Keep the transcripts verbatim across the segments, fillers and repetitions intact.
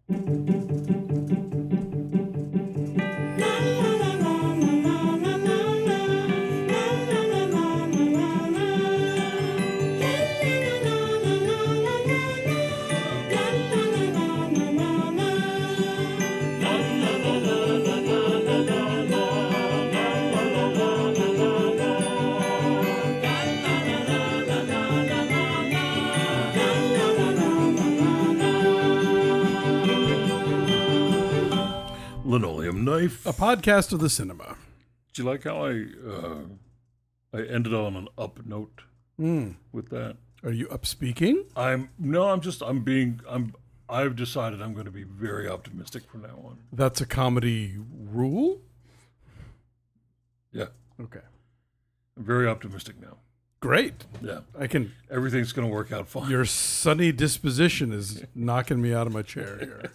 Linoleum Knife. A podcast of the cinema. Do you like how I uh, I ended on an up note Mm. with that? Are you up speaking? I'm no, I'm just I'm being I'm I've decided I'm going to be very optimistic from now on. That's a comedy rule? Yeah, Okay. I'm very optimistic now. Great. Yeah, I can. everything's going to work out fine. Your sunny disposition is knocking me out of my chair here.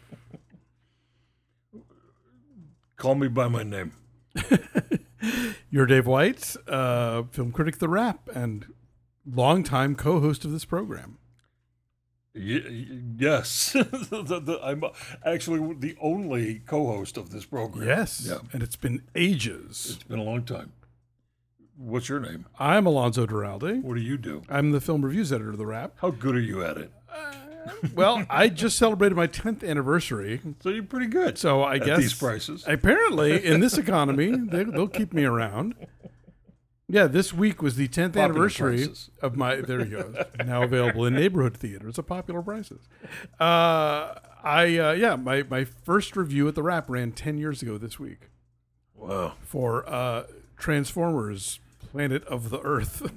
Call me by my name. You're Dave White, uh, film critic, The Wrap, and longtime co-host of this program. Y- y- yes, the, the, I'm actually the only co-host of this program. Yes. Yeah. And it's been ages. It's been a long time. What's your name? I'm Alonzo Duralde. What do you do? I'm the film reviews editor of The Wrap. How good are you at it? Well, I just celebrated my tenth anniversary, So you're pretty good. so I at guess these prices. apparently in this economy they, they'll keep me around. Yeah, this week was the tenth Popular anniversary prices. of my. There you go. Now available in neighborhood theaters at popular prices. Uh, I uh, yeah, my my first review at The Wrap ran ten years ago this week Wow. for uh, Transformers: Planet of the Earth.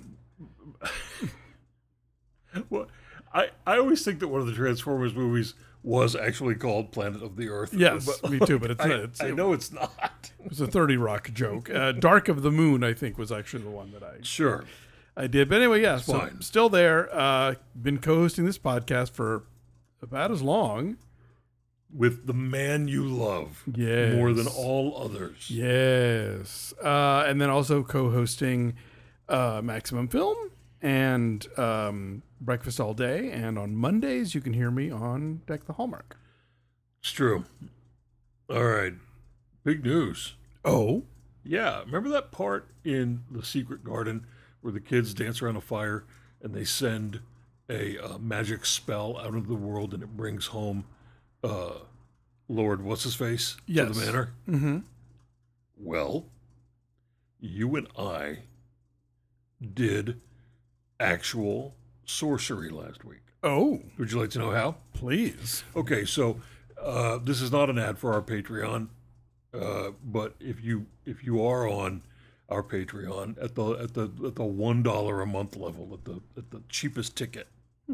Well, I, I always think that one of the Transformers movies was actually called Planet of the Earth. Yes, But- me too. But it's, I, it's I know it's not. it was a thirty Rock joke. Uh, Dark of the Moon, I think, was actually the one that I Sure. I did. But anyway, yeah, so fine. still there. Uh, been co-hosting this podcast for about as long. With the man you love Yes. more than all others. Yes. Uh, and then also co-hosting uh, Maximum Film and um, Breakfast All Day. And on Mondays, you can hear me on Deck the Hallmark. It's true. All right. Big news. Oh? Yeah. Remember that part in The Secret Garden where the kids dance around a fire and they send a uh, magic spell out into the world and it brings home uh, Lord What's-His-Face Yes. to the manor? Mm-hmm. Well, you and I did actual sorcery last week. Oh, Would you like to know how? please. Okay, so uh, this is not an ad for our Patreon, uh, but if you if you are on our Patreon at the at the at the one dollar a month level, at the at the cheapest ticket,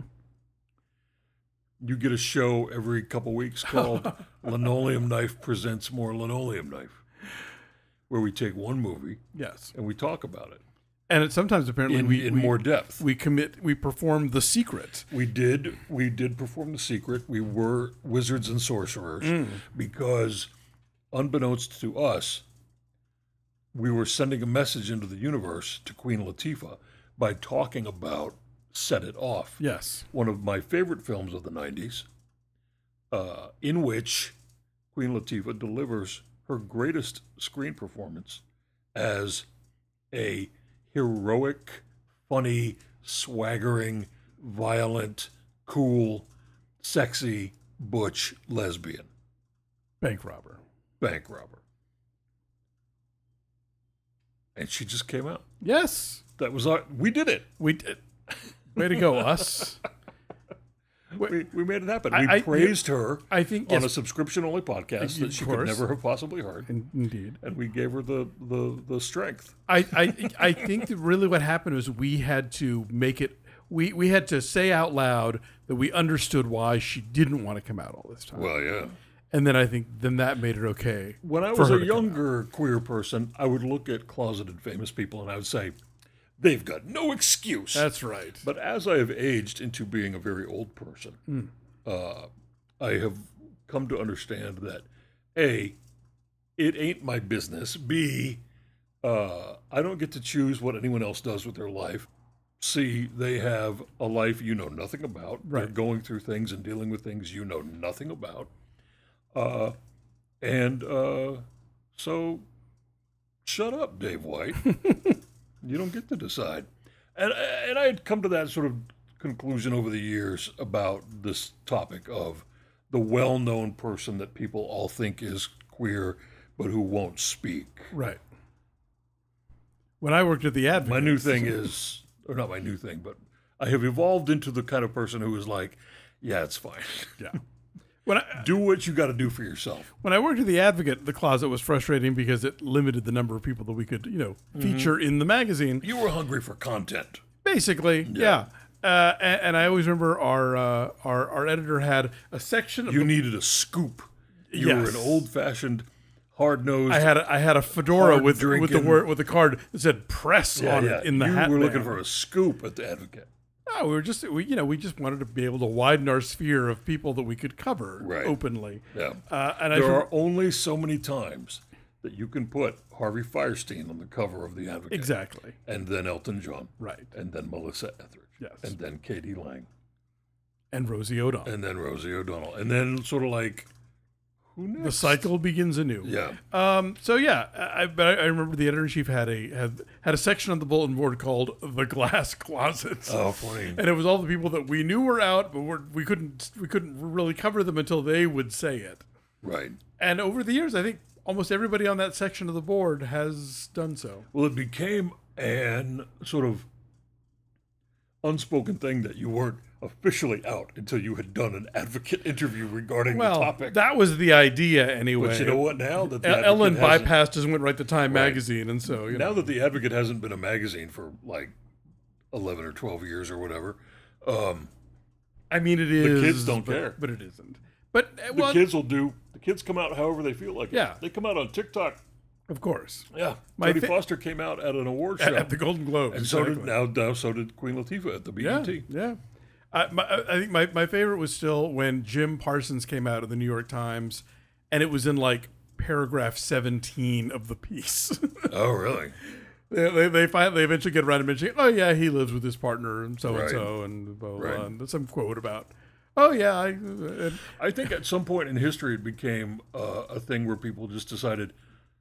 you get a show every couple weeks called Linoleum Knife Presents More Linoleum Knife, where we take one movie Yes. and we talk about it And it sometimes apparently in, we, in we, more depth. we commit, we perform The Secret. We did. We did perform The Secret. We were wizards and sorcerers because, unbeknownst to us, we were sending a message into the universe to Queen Latifah by talking about Set It Off, Yes. one of my favorite films of the nineties, uh, in which Queen Latifah delivers her greatest screen performance as a heroic, funny, swaggering, violent, cool, sexy, butch lesbian Bank robber. bank robber. And she just came out. Yes. That was our, we did it. We did. Way to go, us. We, we made it happen. I- We I- praised her I think, on yes, a subscription-only podcast that Of she could course. never have possibly heard. in- indeed. And we gave her the, the, the strength. I, I, I think that really what happened was we had to make it, we, we had to say out loud that we understood why she didn't want to come out all this time. Well, yeah. And then I think then that made it okay. When I for was her a to come younger queer person, I would look at closeted famous people and I would say, they've got no excuse. That's right. But as I have aged into being a very old person, Mm. uh, I have come to understand that A, it ain't my business. B, uh, I don't get to choose what anyone else does with their life. C, they have a life you know nothing about. They're Right. going through things and dealing with things you know nothing about. Uh, and uh, so, shut up, Dave White. You don't get to decide. And and I had come to that sort of conclusion over the years about this topic of the well-known person that people all think is queer, but who won't speak. Right. When I worked at the Advocate, My new thing is, or not my new thing, but I have evolved into the kind of person who is like, yeah, it's fine. yeah. When I Do what you got to do for yourself. when I worked at the Advocate, the closet was frustrating because it limited the number of people that we could, you know, feature in the magazine. You were hungry for content. Basically, yeah. Uh, and, and I always remember our, uh, our our editor had a section of You the, needed a scoop. You were Yes. an old-fashioned, hard-nosed. I had a, I had a fedora hard with with the drinking- word with the card that said "press" yeah, on yeah. it in the you hat. were band. looking for a scoop at the Advocate. No, we were just we you know we just wanted to be able to widen our sphere of people that we could cover Right. openly. Yeah. Uh, and I There rem- are only so many times that you can put Harvey Firestein on the cover of the Advocate. exactly And then Elton John. right. And then Melissa Etheridge. Yes. And then Katie Lang. And Rosie O'Donnell. And then Rosie O'Donnell. And then sort of like, who next? The cycle begins anew. Yeah. Um. So yeah, I, but I, I remember the editor in chief had a had had a section on the bulletin board called "The Glass Closets." Oh, funny. And it was all the people that we knew were out, but we're, we couldn't we couldn't really cover them until they would say it. Right. And over the years, I think almost everybody on that section of the board has done so. Well, it became an sort of unspoken thing that you weren't officially out until you had done an Advocate interview regarding Well, the topic. that was the idea anyway. But you know what? Now that the E- Advocate Ellen hasn't- bypassed us and went right to Time magazine, and so you now know. that the Advocate hasn't been a magazine for like eleven or twelve years or whatever, um, I mean, it is. kids don't but, care. but it isn't. But uh, the well, kids will do. The kids come out however they feel like. Yeah. it. They come out on TikTok. of course, Yeah, My Jodie fa- Foster came out at an award show, at, at the Golden Globes, and so did exactly. now, now so did Queen Latifah at the B E Yeah, T. yeah. I, my, I think my, my favorite was still when Jim Parsons came out of the New York Times, and it was in like paragraph seventeen of the piece. Oh, really? they, they they finally they eventually get around to mentioning, oh yeah, he lives with his partner and so and so Right. and blah blah, blah Right. and there's some quote about, oh yeah, I, and, I think at some point in history it became uh, a thing where people just decided,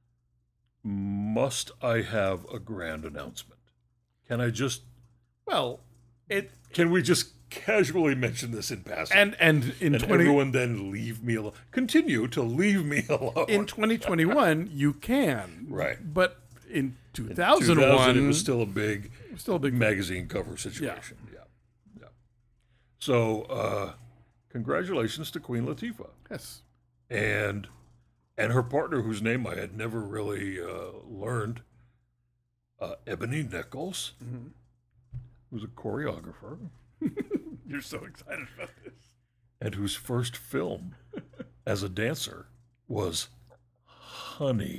must I have a grand announcement? Can I just? well, it Can we just casually mention this in passing? and and in and twenty everyone then leave me alone. Continue to leave me alone. in twenty twenty-one you can, Right. but in two two thousand one thousand, it was still a big, still a big magazine cover situation. Yeah, yeah. So, uh, congratulations to Queen Latifah yes. and and her partner, whose name I had never really uh, learned, uh, Ebony Nichols, Mm-hmm. who's a choreographer You're so excited about this. and whose first film as a dancer was Honey.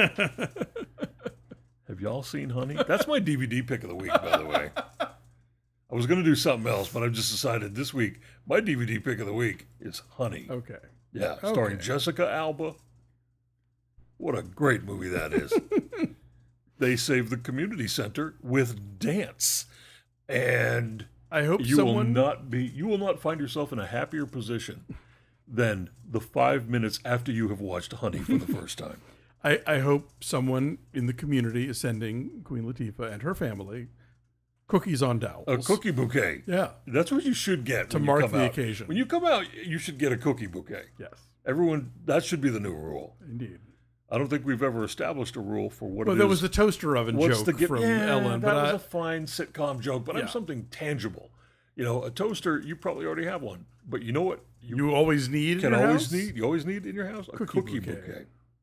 Have y'all seen Honey? That's my D V D pick of the week, by the way. I was going to do something else, but I've just decided this week my D V D pick of the week is Honey. Okay. Yeah, starring Okay. Jessica Alba. What a great movie that is. They save the community center with dance. And I hope you will someone not be you will not find yourself in a happier position than the five minutes after you have watched Honey for the first time. I, I hope someone in the community is sending Queen Latifah and her family cookies on dowels. A cookie bouquet. Yeah. That's what you should get To when mark you come the out. occasion. When you come out, you should get a cookie bouquet. Yes. Everyone, that should be the new rule. Indeed. I don't think we've ever established a rule for what Well, it there is. was the toaster oven What's joke the gift? from Yeah, Ellen, that but was I, a fine sitcom joke, but Yeah. I'm something tangible. You know, a toaster, you probably already have one. But you know what? You, you always need can in your always house? need, you always need in your house? A Cookie cookie, bouquet. bouquet.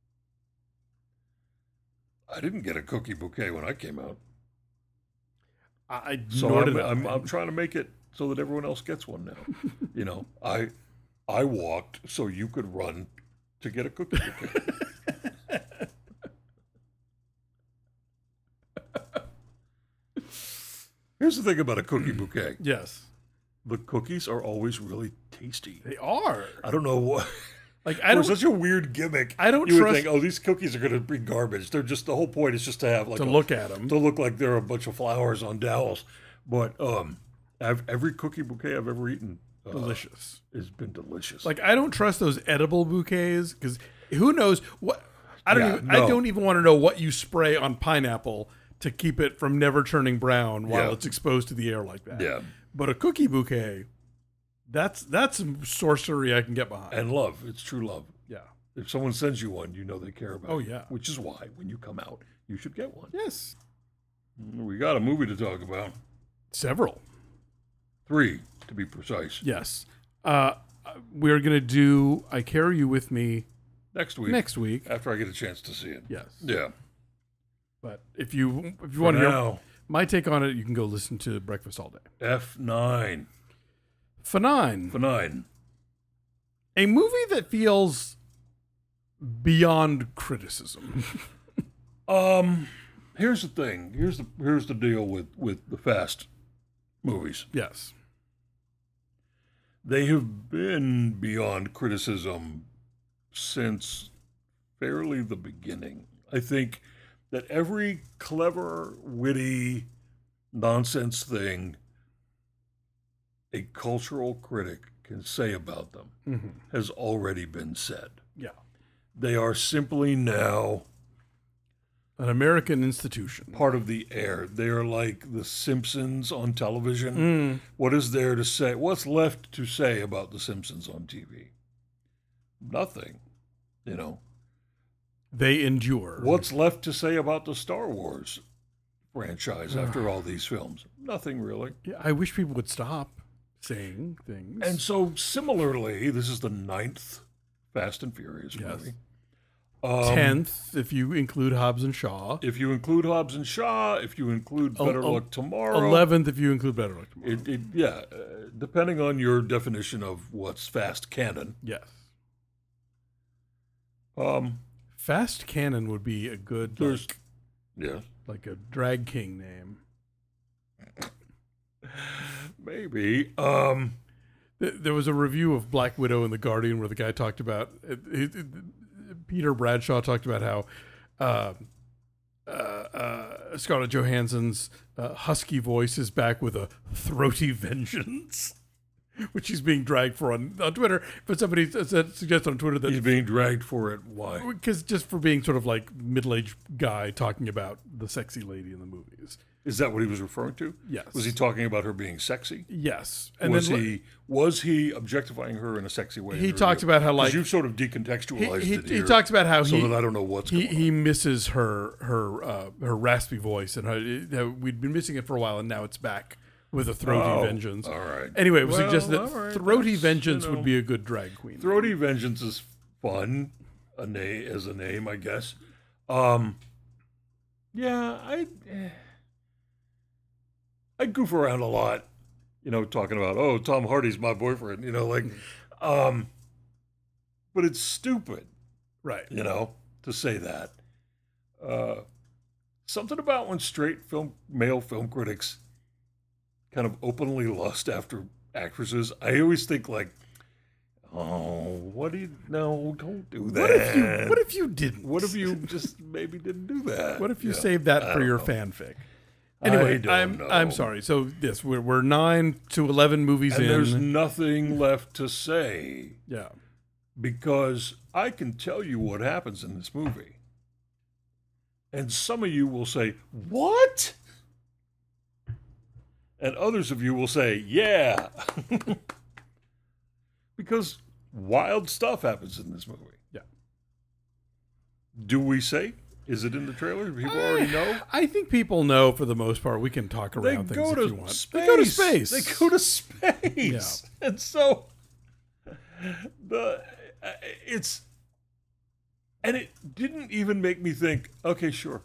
I didn't get a cookie bouquet when I came out. I, I So nor I'm, did I'm, I. I'm trying to make it so that everyone else gets one now. You know, I I walked so you could run to get a cookie bouquet. Here's the thing about a cookie bouquet. Yes. The cookies are always really tasty. They are. I don't know what. Like I For don't such a weird gimmick. I don't you trust- would think, oh, these cookies are going to be garbage. They're just the whole point is just to have like to a, look at them. to look like they're a bunch of flowers on dowels. But um, I've, every cookie bouquet I've ever eaten uh, Delicious. has been delicious. Like, I don't trust those edible bouquets because who knows what. I don't. Yeah, even, no. I don't even want to know what you spray on pineapple to keep it from never turning brown while Yeah. it's exposed to the air like that. Yeah. But a cookie bouquet, that's that's some sorcery I can get behind. And love. It's true love. Yeah. If someone sends you one, you know they care about Oh, you. yeah. Which is why, when you come out, you should get one. Yes. We got a movie to talk about. Several. Three, to be precise. Yes. Uh, we're gonna do I Carry You With Me Next week. next week. After I get a chance to see it. Yes. Yeah. But if you if you For want to hear now, my take on it, you can go listen to Breakfast All Day. F nine. For nine, For nine. a movie that feels beyond criticism. Um, here's the thing. Here's the here's the deal with, with the Fast movies. Yes. They have been beyond criticism since fairly the beginning. I think that every clever, witty, nonsense thing a cultural critic can say about them Mm-hmm. has already been said. Yeah. They are simply now An American institution. part of the air. They are like The Simpsons on television. Mm. What is there to say? What's left to say about The Simpsons on T V? Nothing, you know. They endure. What's left to say about the Star Wars franchise after all these films? Nothing really. Yeah, I wish people would stop saying things. And so similarly, this is the ninth Fast and Furious Yes. movie. Um, tenth, if you include Hobbs and Shaw. If you include Hobbs and Shaw, if you include El- Better el- Luck Tomorrow. Eleventh, if you include Better Luck Tomorrow. It, it, yeah, uh, depending on your definition of what's Fast canon. Yes. Um, Fast Cannon would be a good, there's, like, yeah, like a drag king name. maybe. Um, Th- There was a review of Black Widow in The Guardian where the guy talked about, it, it, it- Peter Bradshaw talked about how uh, uh, uh, Scarlett Johansson's uh, husky voice is back with a throaty vengeance, which he's being dragged for on, on Twitter. But somebody said, suggests on Twitter he's that, being dragged for it. Why? because just for being sort of like middle-aged guy talking about the sexy lady in the movies. Is that what he was referring to? Yes. Was he talking about her being sexy? Yes. was then he was he objectifying her in a sexy way? in He the talks review? about how, 'Cause like- you've sort of he, decontextualized he, it he here, talks about how so he that I don't know what's he, going he on. misses her her uh, her raspy voice and how, how we'd been missing it for a while and now it's back with a throaty Oh, vengeance. all right. Anyway, it was Well, suggested that all right, throaty that's, vengeance you know, would be a good drag queen. Throaty Vengeance is fun, a name as a name, I guess. Um, yeah, I eh, I goof around a lot, you know, talking about oh Tom Hardy's my boyfriend, you know, like, um, but it's stupid, Right. you know, to say that. Uh, something about when straight film male film critics kind of openly lust after actresses, I always think like, oh, what do you? No, don't do that. What if you what if you didn't? What if you just maybe didn't do that? What if you Yeah, saved that I for don't your know. fanfic? I Anyway, don't I'm know. I'm sorry. So yes, we're we're nine to eleven movies And in. there's nothing left to say yeah. because I can tell you what happens in this movie. And some of you will say, "What?" And others of you will say, "Yeah." Because wild stuff happens in this movie. Yeah. Do we say? Is it in the trailer? Do people already know? I think people know for the most part. We can talk They around things go if to you want. space. They go to space. They go to space. And so the uh, it's and it didn't even make me think, okay, sure.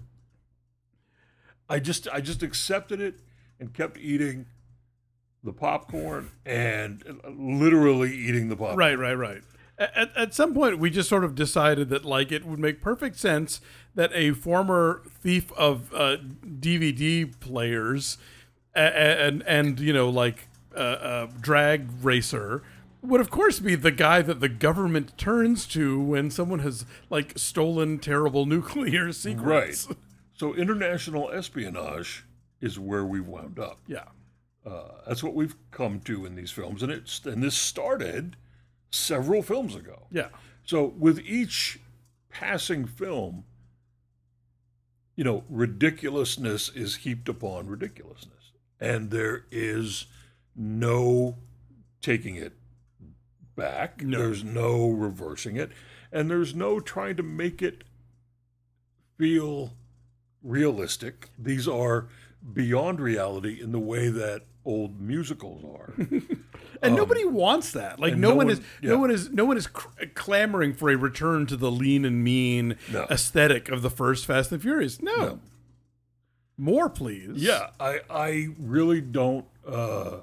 I just I just accepted it and kept eating the popcorn and literally eating the popcorn. Right, right, right. At, at some point, we just sort of decided that like it would make perfect sense that a former thief of uh, D V D players and and, and you know like uh, uh, drag racer would of course be the guy that the government turns to when someone has like stolen terrible nuclear secrets. Right. So international espionage is where we wound up. Yeah. Uh, that's what we've come to in these films, and it's and this started several films ago. Yeah. So with each passing film, you know, ridiculousness is heaped upon ridiculousness, and there is no taking it back. No. There's no reversing it, and there's no trying to make it feel realistic. These are beyond reality in the way that old musicals are. And um, nobody wants that. Like no, no one, one- is yeah. no one is no one is cr- clamoring for a return to the lean and mean No. aesthetic of the first Fast and Furious. No. No. More, please. Yeah, I I really don't. Uh,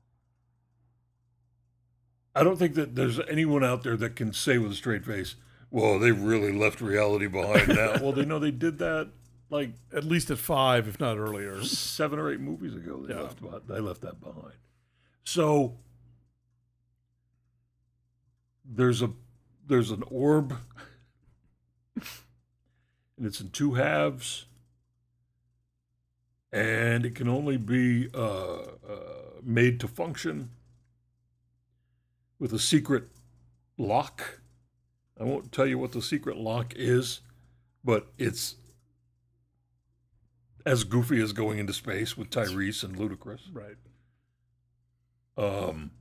I don't think that there's anyone out there that can say with a straight face, "Well, they've really left reality behind now." Well, they know they did that like At least at five, if not earlier. seven or eight movies ago. They Yeah. left beh- they left that behind. So there's a there's an orb, and it's in two halves, and it can only be uh, uh, made to function with a secret lock. I won't tell you what the secret lock is, but it's as goofy as going into space with Tyrese and Ludacris. Right. Um,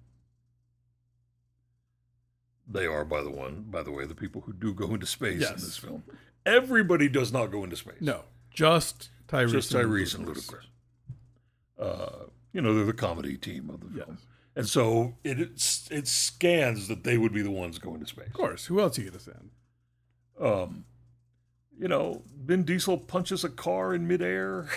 they are, by the one, by the way, the people who do go into space Yes. in this film. Everybody does not go into space. No. Just Tyrese. just and Tyrese and Ludacris. Ludacris. Uh, you know, they're the comedy team of the Yes. film, and so it it's, it scans that they would be the ones going to space. Of course. Who else are you going to send? Um, you know, Vin Diesel punches a car in midair.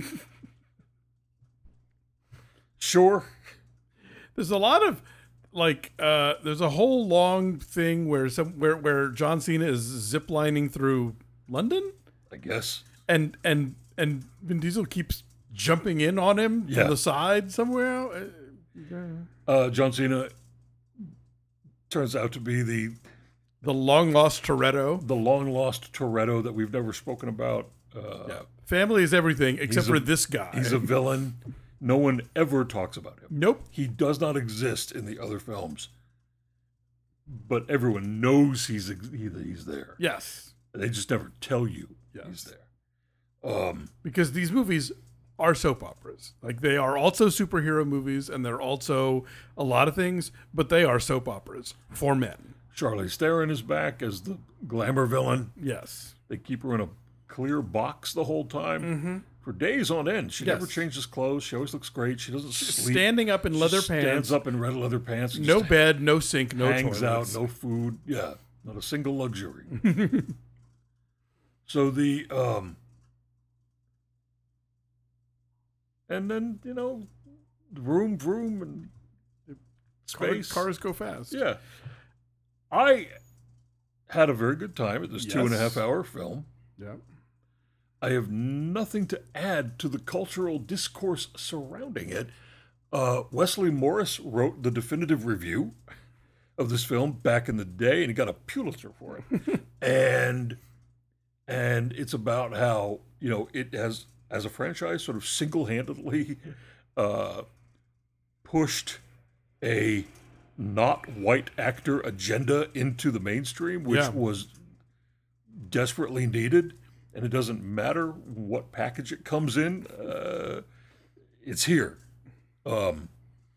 Sure. There's a lot of like uh there's a whole long thing where some where where John Cena is ziplining through London I guess. and and and Vin Diesel keeps jumping in on him Yeah. from the side somewhere. Uh, Uh, John Cena turns out to be the The long lost Toretto. the long lost Toretto that we've never spoken about. Uh, Yeah. Family is everything except He's a- for this guy. He's a villain. No one ever talks about him. Nope. He does not exist in the other films, but everyone knows he's ex- he- he's there. Yes. They just never tell you Yes. he's there. Um, Because these movies are soap operas. Like they are also superhero movies and they're also a lot of things, but they are soap operas for men. Charlize Theron is back as the glamour villain. Yes. They keep her in a clear box the whole time for days on end. She never Yes. changes clothes. She always looks great. She doesn't sleep. Standing up in leather She pants. Stands up in red leather pants. and No just bed, no sink, no hangs toilets. out, no food. Yeah, not a single luxury. So the um, and then you know, vroom vroom and Car- space. cars go fast. Yeah, I had a very good time at this two and a Yes. half hour film. Yeah. I have nothing to add to the cultural discourse surrounding it. Uh, Wesley Morris wrote the definitive review of this film back in the day, and he got a Pulitzer for it. and and it's about how you know it has, as a franchise, sort of single-handedly uh, pushed a not white actor agenda into the mainstream, which Yeah. was desperately needed. And it doesn't matter what package it comes in, uh, it's here. Um,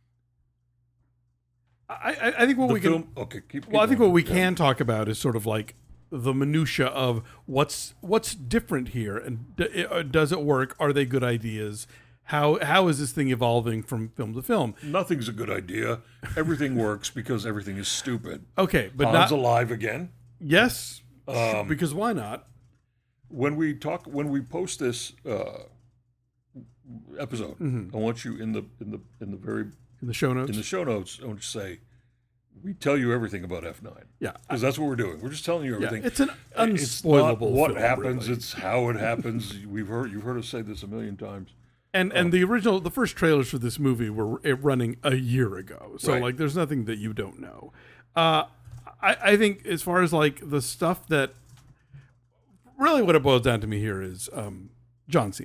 I, I, I think what the we film, can okay, keep, keep well, I think going. what we Yeah. can talk about is sort of like the minutia of what's what's different here, and d- uh, does it work? Are they good ideas? How how is this thing evolving from film to film? Nothing's a good idea. Everything works because everything is stupid. Okay, but Han's not alive again. yes, Um, because why not? When we talk, when we post this uh, episode, Mm-hmm. I want you in the in the in the very In the show notes, in the show notes. I want you to say, we tell you everything about F nine. yeah, Because that's what we're doing. We're just telling you yeah, everything. it's an It's not unspoilable. what film, happens. really. It's how it happens. We've heard you've heard us say this a million times. And and the original, the first trailers for this movie were uh, running a year ago, so Right. like, there's nothing that you don't know. Uh, I I think as far as like the stuff that really what it boils down to me here is um, John Cena.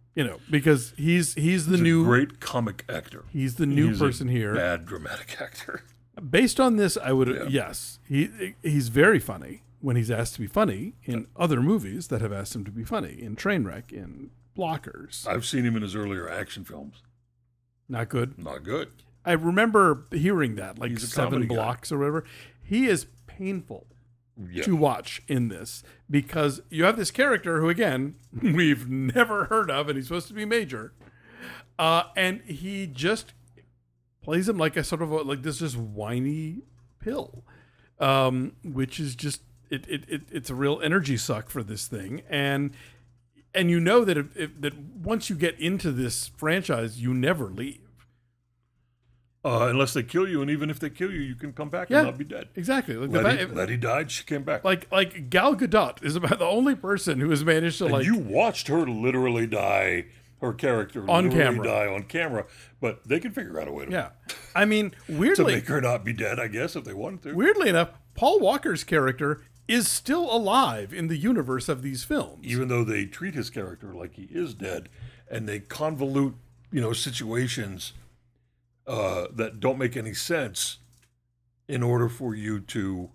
You know, because he's he's the He's new a great comic actor. he's the new He's person a here. Bad dramatic actor. Based on this, I would Yeah. yes, he he's very funny when he's asked to be funny in other movies that have asked him to be funny, in Trainwreck, in Blockers. I've seen him in his earlier action films. Not good. Not good. I remember hearing that, like He's a seven comedy guy. blocks or whatever. He is painful Yeah. to watch in this because you have this character who, again, we've never heard of, and he's supposed to be major, uh, and he just plays him like a sort of a, like this just whiny pill, um, which is just it, it, it it's a real energy suck for this thing, and and you know that if, if, that once you get into this franchise, you never leave. Uh, unless they kill you, and even if they kill you, you can come back Yeah. and not be dead. Exactly. Like, the Letty, fa- Letty died. She came back. like like Gal Gadot is about the only person who has managed to and like you watched her literally die. Her character On literally camera. die on camera, but they can figure out a way to, yeah. I mean, to weirdly make her not be dead. I guess if they wanted to. weirdly enough, Paul Walker's character is still alive in the universe of these films. Even though they treat his character like he is dead, and they convolute, you know, situations uh, that don't make any sense in order for you to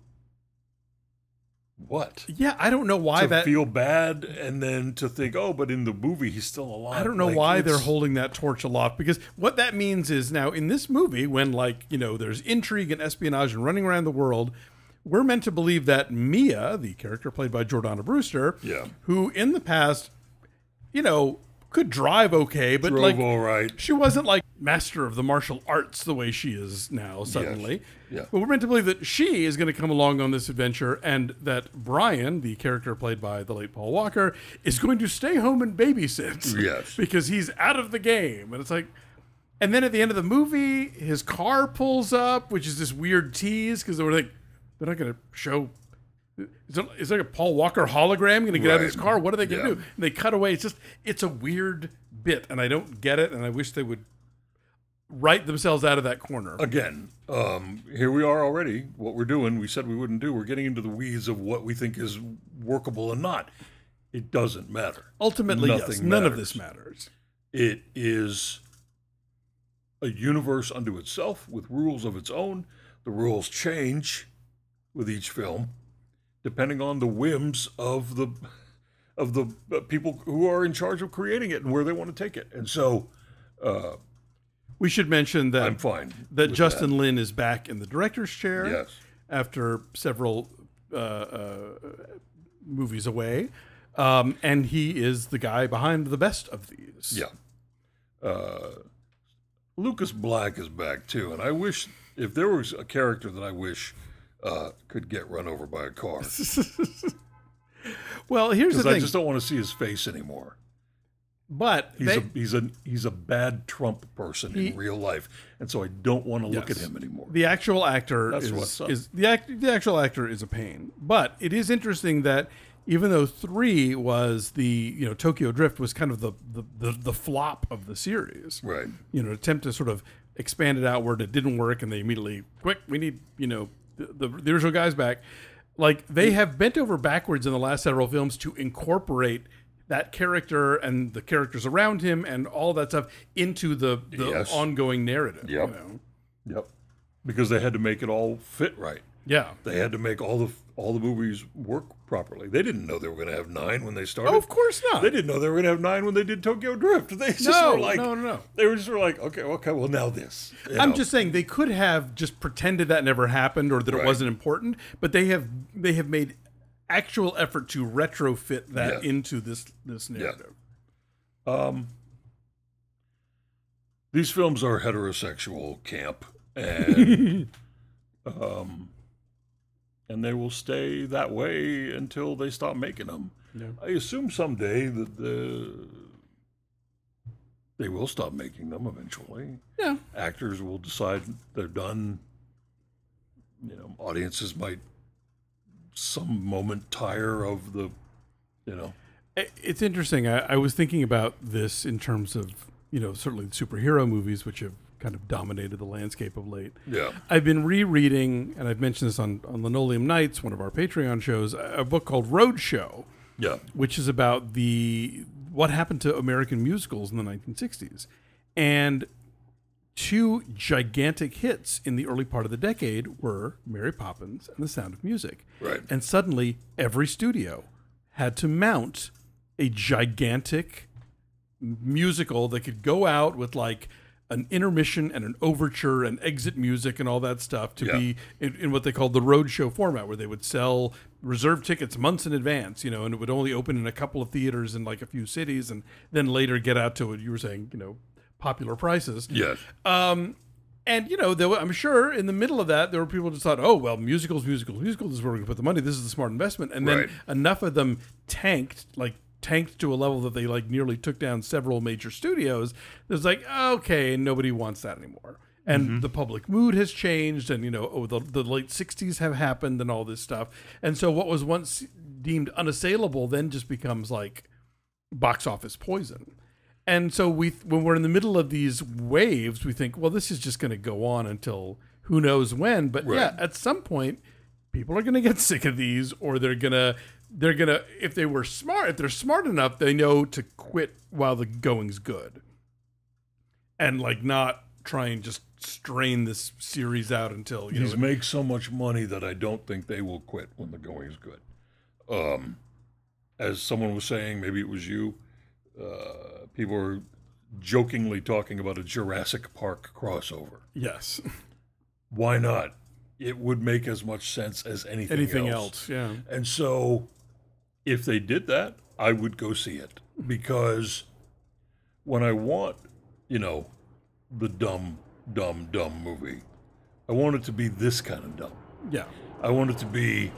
what? Yeah, I don't know why to that feel bad, and then to think, oh, but in the movie he's still alive. I don't know Like, why they're it's- holding that torch aloft, because what that means is now in this movie, when like, you know, there's intrigue and espionage and running around the world, we're meant to believe that Mia, the character played by Jordana Brewster, Yeah. who in the past, you know, could drive okay, but Drove like all right. she wasn't like master of the martial arts the way she is now suddenly. Yeah. But we're meant to believe that she is going to come along on this adventure, and that Brian, the character played by the late Paul Walker, is going to stay home and babysit. Yes. Because he's out of the game. And it's like, and then at the end of the movie, his car pulls up, which is this weird tease because they were like, they're not going to show. Is it, is like a Paul Walker hologram going to get out of his Right. car? What are they going to Yeah. do? And they cut away. It's just, it's a weird bit, and I don't get it, and I wish they would write themselves out of that corner. Again, um, here we are already. What we're doing, we said we wouldn't do. We're getting into the weeds of what we think is workable and not. It doesn't matter. Ultimately, yes, Nothing none of matters. this matters. It is a universe unto itself with rules of its own. The rules change with each film, depending on the whims of the of the uh, people who are in charge of creating it and where they want to take it. And so, uh, We should mention that I'm fine. that with Justin Lin is back in the director's chair Yes. after several uh, uh, movies away, um, and he is the guy behind the best of these. Yeah. Uh, Lucas Black is back too, and I wish if there was a character that I wish uh, could get run over by a car, Well, here's the because I thing. just don't want to see his face anymore. but He's they, a he's a he's a bad Trump person He- in real life, and so I don't want to look at Yes. him anymore. the actual actor That's is, what's up. is the act, the actual actor is a pain. But it is interesting that even though three was the you know Tokyo Drift was kind of the the, the, the flop of the series, Right. you know, attempt to sort of expand it outward. It didn't work, and they immediately, quick, we need, you know, the, the, the original guys back. Like, they have bent over backwards in the last several films to incorporate that character and the characters around him and all that stuff into the, the Yes. ongoing narrative. Yep. You know? Yep. Because they had to make it all fit right. Yeah. They had to make all the all the movies work properly. They didn't know they were going to have nine when they started. Oh, of course not. They didn't know they were going to have nine when they did Tokyo Drift. They just No, were like, no, no, no. They were just sort of like, okay, okay, well now this. You I'm know? just saying they could have just pretended that never happened or that it Right. wasn't important, but they have they have made actual effort to retrofit that Yeah. into this this narrative. Um, these films are heterosexual camp, and um, and they will stay that way until they stop making them. Yeah. I assume someday that the they will stop making them eventually. Yeah. Actors will decide they're done. You know, audiences might some moment tire of the, you know. It's interesting. I, I was thinking about this in terms of, you know, certainly superhero movies, which have kind of dominated the landscape of late. Yeah. I've been rereading, and I've mentioned this on, on Linoleum Nights, one of our Patreon shows, a book called Roadshow, Yeah. which is about the what happened to American musicals in the nineteen sixties. And two gigantic hits in the early part of the decade were Mary Poppins and The Sound of Music. Right. And suddenly, every studio had to mount a gigantic musical that could go out with like an intermission and an overture and exit music and all that stuff to Yeah. be in, in what they called the roadshow format, where they would sell reserved tickets months in advance, you know, and it would only open in a couple of theaters in like a few cities, and then later get out to what you were saying, you know, popular prices. Yes. Um, and you know, there were, I'm sure in the middle of that, there were people who just thought, "Oh, well, musicals, musicals, musicals. This is where we're going to put the money. This is the smart investment." And then Right. enough of them tanked, like tanked to a level that they like nearly took down several major studios. There's like, okay, nobody wants that anymore. And Mm-hmm. the public mood has changed, and you know, oh, the, the late sixties have happened, and all this stuff. And so, what was once deemed unassailable then just becomes like box office poison. And so we, when we're in the middle of these waves, we think, well, this is just going to go on until who knows when. But Right. yeah, at some point, people are going to get sick of these, or they're gonna, they're gonna, if they were smart, if they're smart enough, they know to quit while the going's good, and like not try and just strain this series out until you He's know. make so much money that I don't think they will quit when the going is good. Um, as someone was saying, maybe it was you. Uh, people are jokingly talking about a Jurassic Park crossover. Yes, Why not? It would make as much sense as anything, anything else. else? Yeah, And so, if they did that, I would go see it, because when I want, you know, the dumb, dumb, dumb movie, I want it to be this kind of dumb. yeah, I want it to be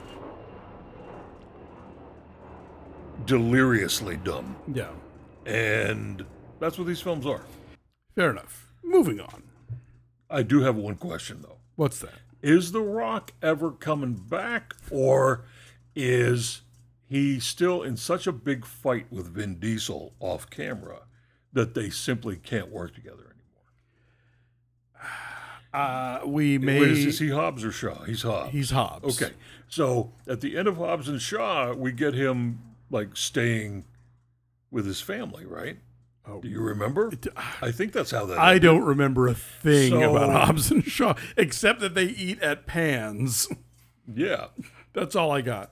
deliriously dumb. yeah. And that's what these films are. Fair enough. Moving on. I do have one question, though. What's that? Is The Rock ever coming back, or is he still in such a big fight with Vin Diesel off camera that they simply can't work together anymore? Uh, we may. Wait, is, is he Hobbs or Shaw? He's Hobbs. He's Hobbs. Okay. So at the end of Hobbs and Shaw, we get him like staying with his family, right? Oh. Do you remember? I think that's how that. I don't remember a thing So- about Hobbs and Shaw, except that they eat at Pans. Yeah. That's all I got.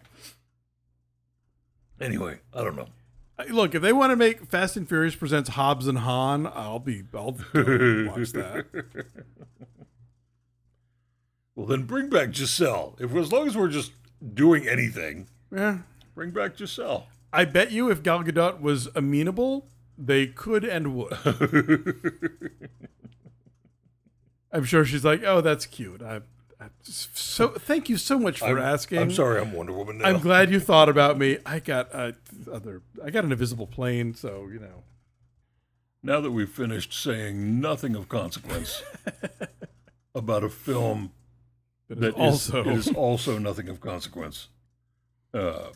Anyway, I don't know. I- Look, if they want to make Fast and Furious presents Hobbs and Han, I'll be, I'll totally watch that. Well, then bring back Giselle. If as long as we're just doing anything, Yeah. bring back Giselle. I bet you if Gal Gadot was amenable, they could and would. I'm sure she's like, oh, that's cute. I, I so thank you so much for I'm, asking. I'm sorry, I'm Wonder Woman now. I'm glad you thought about me. I got uh, other. I got an invisible plane, so you know. Now that we've finished saying nothing of consequence about a film That is that is also it is also nothing of consequence, uh,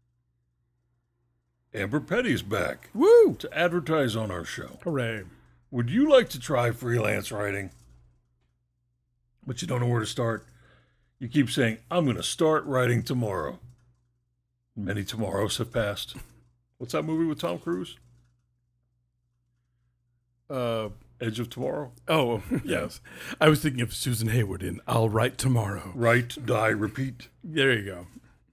Amber Petty's back woo! to advertise on our show. Hooray! Would you like to try freelance writing, but you don't know where to start? You keep saying, I'm going to start writing tomorrow. Many tomorrows have passed. What's that movie with Tom Cruise? Uh Edge of Tomorrow? oh yes, I was thinking of Susan Hayward in "I'll Write Tomorrow." Write, die, repeat. There you go.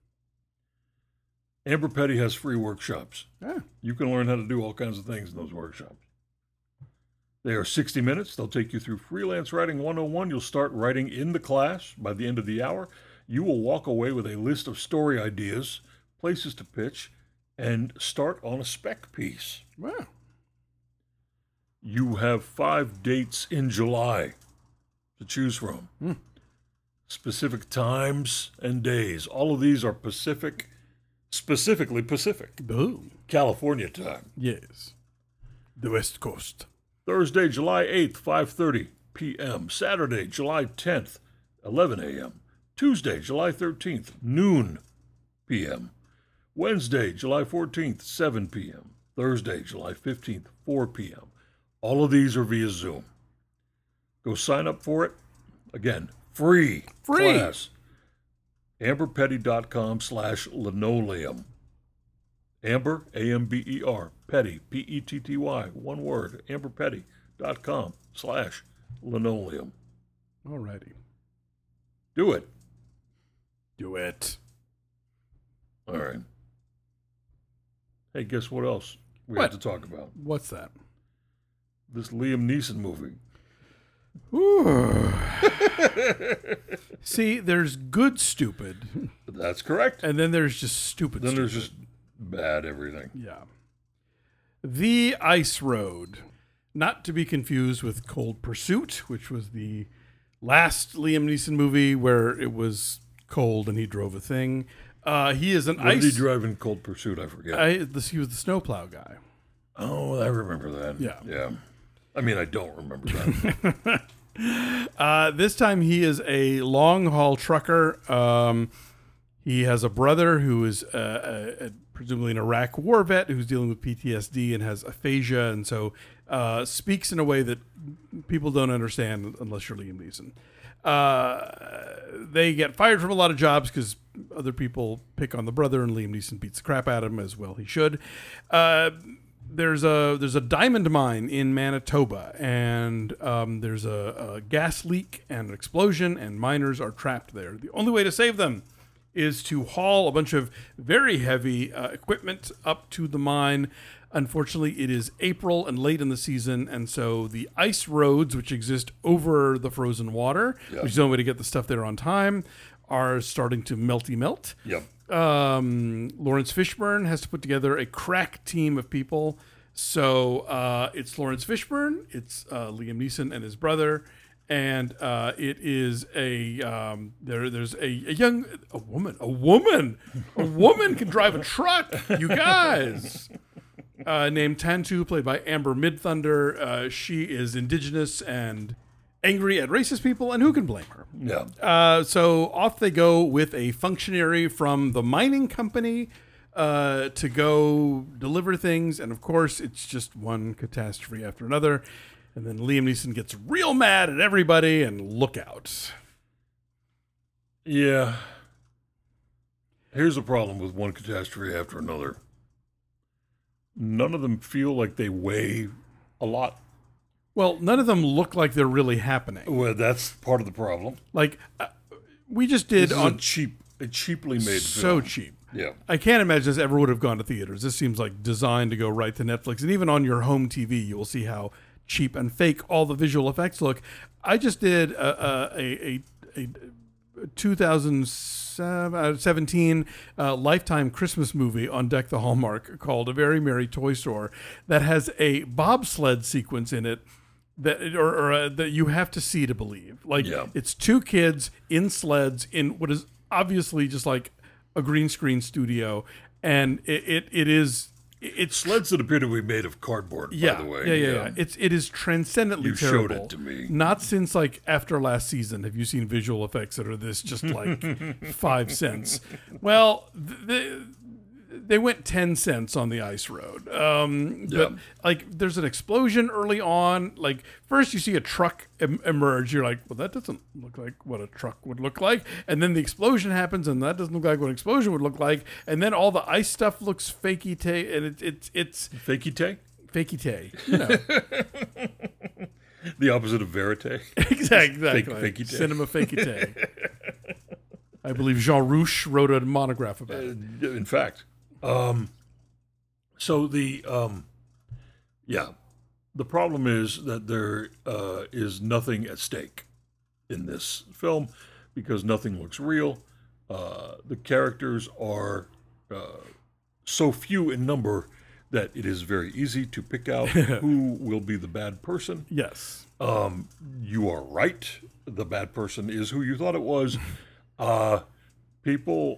Amber Petty has free workshops. Ah, You can learn how to do all kinds of things in those workshops. They are sixty minutes. They'll take you through Freelance Writing one oh one. You'll start writing in the class. By the end of the hour, you will walk away with a list of story ideas, places to pitch, and start on a spec piece. wow. You have five dates in July to choose from. Hmm. Specific times and days. All of these are Pacific, specifically Pacific, Boom. California time. Yes. The West Coast. Thursday, July eighth, five thirty p.m. Saturday, July tenth, eleven a.m. Tuesday, July thirteenth, noon p.m. Wednesday, July fourteenth, seven p.m. Thursday, July fifteenth, four p.m. All of these are via Zoom. Go sign up for it. Again, free, Free. class. amberpetty.com slash linoleum. Amber, A M B E R, Petty, P E T T Y, one word, amberpetty.com slash linoleum. Alrighty. Do it. Do it. All right. Hey, guess what else we What? have to talk about? What's that? This Liam Neeson movie. Ooh. See, there's good stupid, That's correct. and then there's just stupid Then stupid. there's just bad everything. Yeah. The Ice Road. Not to be confused with Cold Pursuit, which was the last Liam Neeson movie where it was cold and he drove a thing. Uh, he is an What ice. did he drive in Cold Pursuit? I forget. I, this, he was the snowplow guy. oh, I remember that. Yeah. Yeah. I mean, I don't remember that. Uh, this time he is a long haul trucker. Um, he has a brother who is uh, a, a, presumably an Iraq war vet who's dealing with P T S D and has aphasia, and so uh, speaks in a way that people don't understand unless you're Liam Neeson. Uh, they get fired from a lot of jobs because other people pick on the brother, and Liam Neeson beats the crap out of him, as well he should. Uh, there's a there's a diamond mine in Manitoba, and um, there's a, a gas leak and an explosion, and miners are trapped there. The only way to save them is to haul a bunch of very heavy uh, equipment up to the mine. Unfortunately, it is April and late in the season, and so the ice roads, which exist over the frozen water, Yeah. which is the only way to get the stuff there on time, are starting to melty melt. Yep. Um, Lawrence Fishburne has to put together a crack team of people. So uh, it's Lawrence Fishburne, it's uh, Liam Neeson and his brother, and uh, it is a um, there. There's a, a young a woman, a woman, a woman can drive a truck. You guys. Uh, named Tantu, played by Amber Midthunder. Uh, she is indigenous and angry at racist people, and who can blame her? Yeah. Uh, so off they go with a functionary from the mining company uh, to go deliver things, and of course, it's just one catastrophe after another. And then Liam Neeson gets real mad at everybody, and look out. Yeah. Here's the problem with one catastrophe after another. None of them feel like they weigh a lot. Well, none of them look like they're really happening. Well, that's part of the problem. Like, uh, we just did This is on a cheap, a cheaply made so film. cheap. Yeah. I can't imagine this ever would have gone to theaters. This seems like designed to go right to Netflix. And even on your home T V, you will see how cheap and fake all the visual effects look. I just did a, a, a, a two thousand seventeen uh, Lifetime Christmas movie on Deck the Hallmark called A Very Merry Toy Store that has a bobsled sequence in it that or, or uh, that you have to see to believe. Like, Yeah. it's two kids in sleds in what is obviously just like a green screen studio, and it it, it is it's Sleds that appear to be made of cardboard, yeah, by the way. yeah, yeah, yeah. It's it is transcendently You showed terrible. it to me. Not since like after last season have you seen visual effects that are this just like five cents. Well, th- they they went ten cents on the ice road. Um, but Yeah. like there's an explosion early on. Like first you see a truck em- emerge. You're like, well, that doesn't look like what a truck would look like. And then the explosion happens, and that doesn't look like what an explosion would look like. And then all the ice stuff looks fakey tay, and it, it, it's Fakey tay? fakey tay. You know. The opposite of verite. exactly. Fake- exactly. fakey tay. Cinema fakey tay. I believe Jean Rouch wrote a monograph about it. In fact. Um, so the, um, yeah, the problem is that there uh, is nothing at stake in this film because nothing looks real. Uh, the characters are uh, so few in number that it is very easy to pick out who will be the bad person. Yes. Um, you are right. The bad person is who you thought it was. Uh, people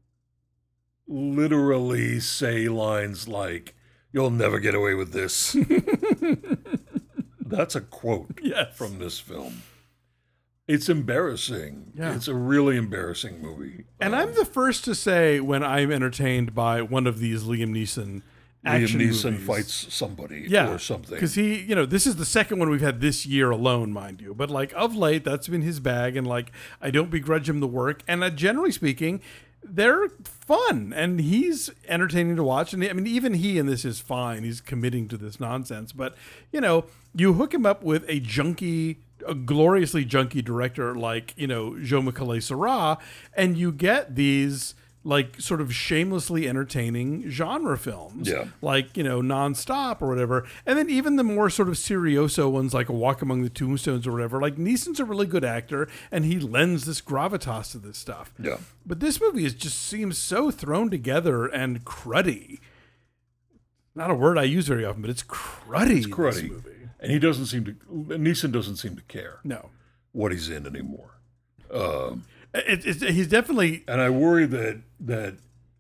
literally say lines like, "You'll never get away with this." That's a quote Yes. from this film. It's embarrassing. Yeah. It's a really embarrassing movie. And Um, I'm the first to say when I'm entertained by one of these Liam Neeson action Liam Neeson movies. fights somebody yeah, or something. Because he, you know, this is the second one we've had this year alone, mind you. But like of late, that's been his bag, and like I don't begrudge him the work. And uh, generally speaking, they're fun, and he's entertaining to watch. And I mean, even he in this is fine. He's committing to this nonsense. But, you know, you hook him up with a junky, a gloriously junky director like, you know, Joe Macaulay-Seurat, and you get these like sort of shamelessly entertaining genre films, Yeah. like, you know, Nonstop or whatever. And then even the more sort of serioso ones like A Walk Among the Tombstones or whatever, like Neeson's a really good actor and he lends this gravitas to this stuff. Yeah. But this movie is just seems so thrown together and cruddy. Not a word I use very often, but it's cruddy. It's cruddy. This movie. And he doesn't seem to, Neeson doesn't seem to care No. what he's in anymore. Um, It, it's he's definitely... and I worry that that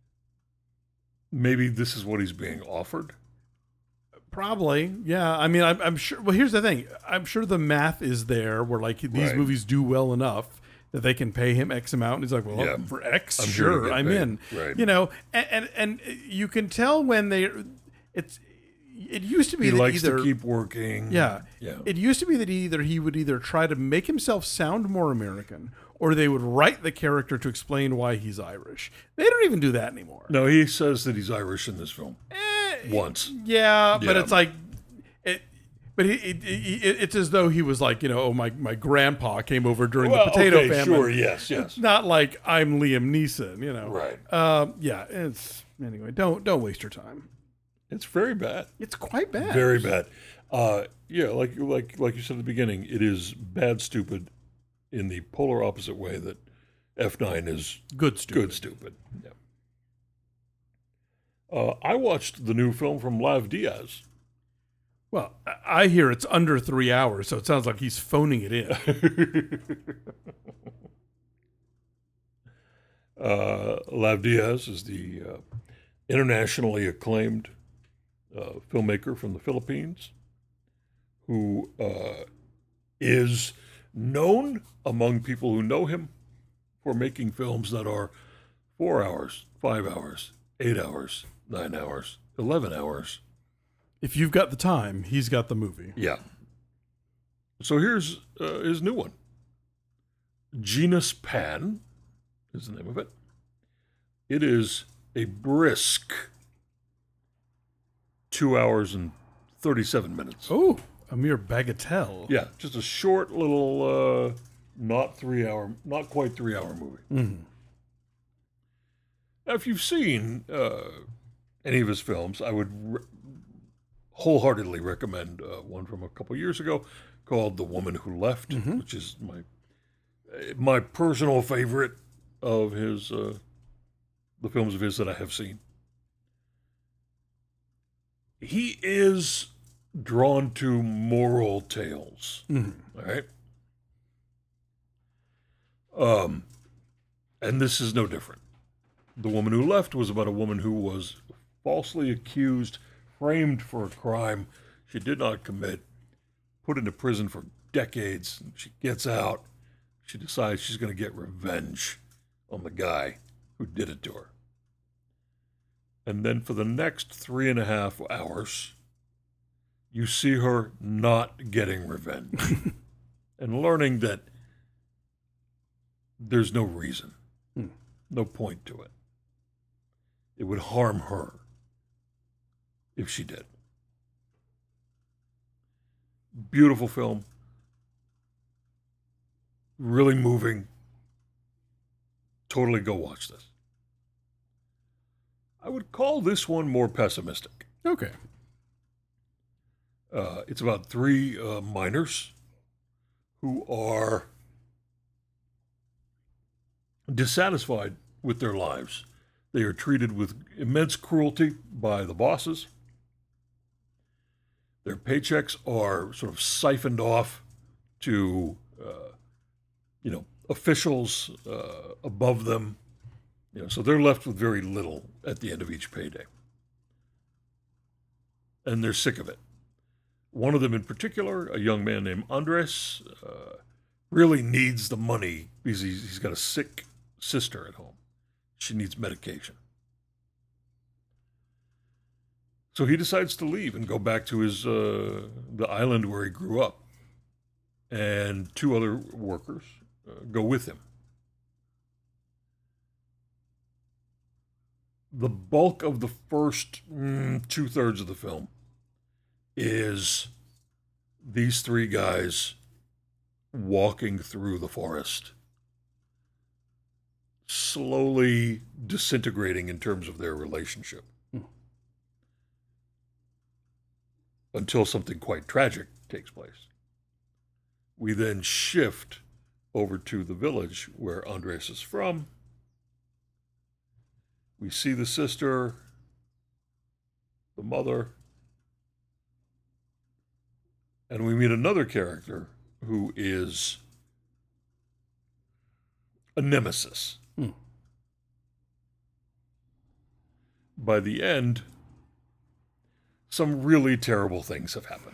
maybe this is what he's being offered. Probably, yeah. I mean, I'm, I'm sure. Well, here's the thing. I'm sure the math is there where like these Right. movies do well enough that they can pay him X amount. And he's like, well, Yeah. for X, I'm here to sure, get I'm paid. in. Right. You know, and, and and you can tell when they. It's. It used to be He that likes either, to keep working. Yeah. Yeah. It used to be that either he would either try to make himself sound more American, or they would write the character to explain why he's Irish. They don't even do that anymore. No, he says that he's Irish in this film Eh, once. Yeah, but Yeah. it's like, it, but he, it, it, it's as though he was like, you know, oh, my, my grandpa came over during Well, the potato okay, famine. sure, yes, yes. Not like I'm Liam Neeson, you know. Right. Um, yeah. It's anyway. Don't don't waste your time. It's very bad. It's quite bad. Very bad. Uh, yeah, like like like you said at the beginning, it is bad stupid in the polar opposite way that F nine is good. Stupid. good stupid. Yeah. Uh, I watched the new film from Lav Diaz. Well, I I hear it's under three hours, so it sounds like he's phoning it in. uh, Lav Diaz is the uh, internationally acclaimed uh, filmmaker from the Philippines who uh, is known among people who know him for making films that are four hours, five hours, eight hours, nine hours, eleven hours. If you've got the time, he's got the movie. Yeah. So here's uh, his new one. Genus Pan is the name of it. It is a brisk two hours and thirty-seven minutes. Oh, a mere bagatelle. Yeah, just a short little, uh, not three hour, not quite three hour movie. Mhm. Now, if you've seen uh, any of his films, I would re- wholeheartedly recommend uh, one from a couple years ago called The Woman Who Left, which is my my personal favorite of his uh, the films of his that I have seen. He is drawn to moral tales. Mhm. All right. Um, and this is no different. The Woman Who Left was about a woman who was falsely accused, framed for a crime she did not commit, put into prison for decades. She gets out. She decides she's going to get revenge on the guy who did it to her. And then for the next three and a half hours, you see her not getting revenge and learning that there's no reason, Hmm. no point to it. It would harm her if she did. Beautiful film. Really moving. Totally go watch this. I would call this one more pessimistic. Okay. Uh, it's about three uh, miners who are dissatisfied with their lives. They are treated with immense cruelty by the bosses. Their paychecks are sort of siphoned off to, uh, you know, officials uh, above them. You know, so they're left with very little at the end of each payday. And they're sick of it. One of them in particular, a young man named Andres, uh, really needs the money because he's, he's got a sick sister at home. She needs medication. So he decides to leave and go back to his uh, the island where he grew up. And two other workers uh, go with him. the bulk of the first mm, two thirds of the film is these three guys walking through the forest, slowly disintegrating in terms of their relationship, Hmm. until something quite tragic takes place. We then shift over to the village where Andres is from. We see the sister, the mother, and we meet another character who is a nemesis. Hmm. By the end, some really terrible things have happened.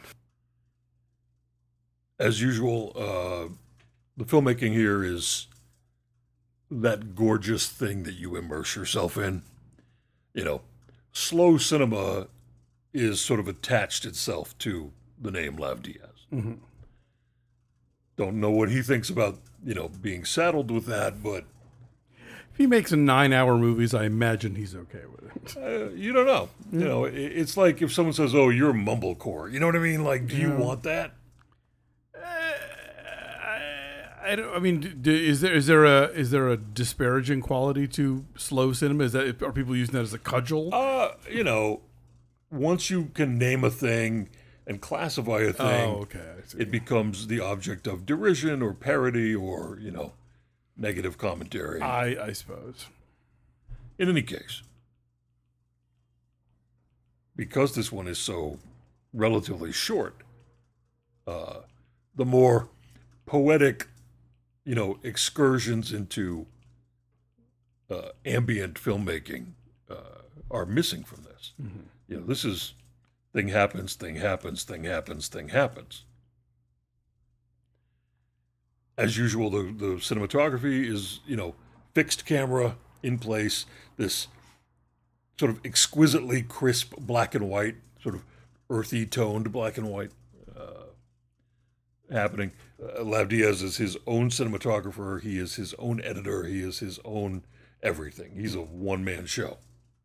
As usual, uh, the filmmaking here is that gorgeous thing that you immerse yourself in. You know, slow cinema is sort of attached itself to the name Lav Diaz. Mm-hmm. Don't know what he thinks about, you know, being saddled with that, but If he makes a nine-hour movies, I imagine he's okay with it. uh, you don't know. You know, it, it's like if someone says, "Oh, you're mumblecore," you know what I mean? Like, do you Yeah. want that? I, I don't. I mean, d- d- is there is there a is there a disparaging quality to slow cinema? Is that are people using that as a cudgel? Uh, you know, once you can name a thing and classify a thing, Oh, okay. I see. it becomes the object of derision or parody or, you know, negative commentary. I I suppose. In any case, because this one is so relatively short, uh, the more poetic, you know, excursions into uh, ambient filmmaking uh, are missing from this. Mm-hmm. You know, this is thing happens, thing happens, thing happens, thing happens. As usual, the, the cinematography is, you know, fixed camera in place, this sort of exquisitely crisp black and white, sort of earthy toned black and white uh, happening. Uh, Lav Diaz is his own cinematographer. He is his own editor. He is his own everything. He's a one-man show.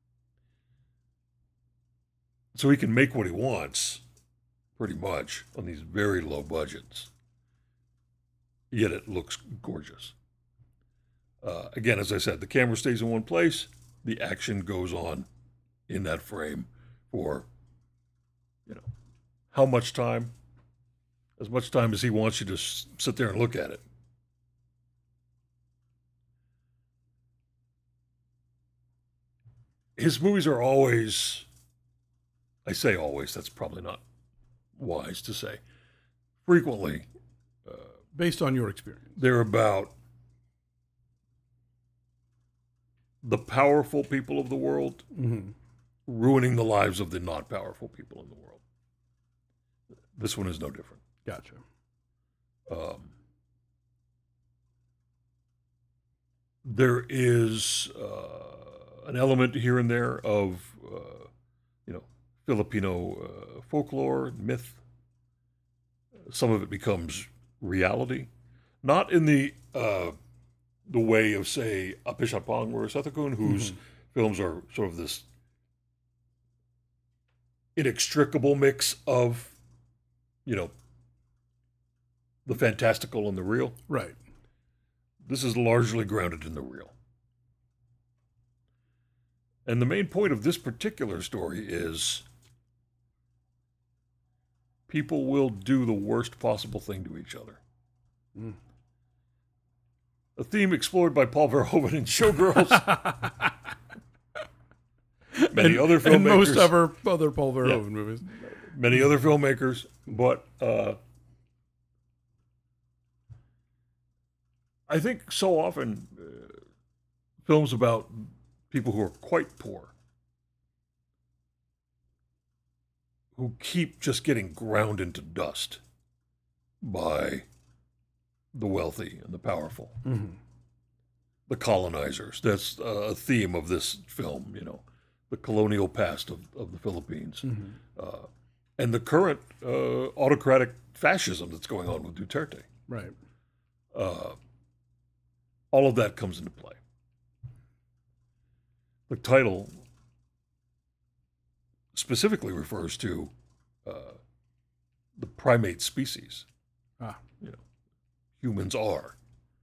So he can make what he wants, pretty much, on these very low budgets. Yet it looks gorgeous. Uh, again, as I said, the camera stays in one place. The action goes on in that frame for, you know, how much time? As much time as he wants you to s- sit there and look at it. His movies are always, I say always, that's probably not wise to say. Frequently, Based on your experience. they're about the powerful people of the world Mm-hmm. ruining the lives of the not powerful people in the world. This one is no different. Gotcha. Um, there is uh, an element here and there of, uh, you know, Filipino uh, folklore, myth. Some of it becomes reality, not in the uh, the way of, say, Apishapang or Satakun, whose films are sort of this inextricable mix of, you know, the fantastical and the real. Right. This is largely grounded in the real. And the main point of this particular story is people will do the worst possible thing to each other. Mm. A theme explored by Paul Verhoeven in Showgirls. Many and, other filmmakers. and most other other Paul Verhoeven Yeah. movies. Many other filmmakers, but uh, I think so often uh, films about people who are quite poor, who keep just getting ground into dust by the wealthy and the powerful, Mm-hmm. the colonizers. That's a theme of this film, you know, the colonial past of, of the Philippines. Mm-hmm. Uh, and the current uh, autocratic fascism that's going on with Duterte. Right. Uh, all of that comes into play. The title specifically refers to uh, the primate species. Ah. You know, humans are.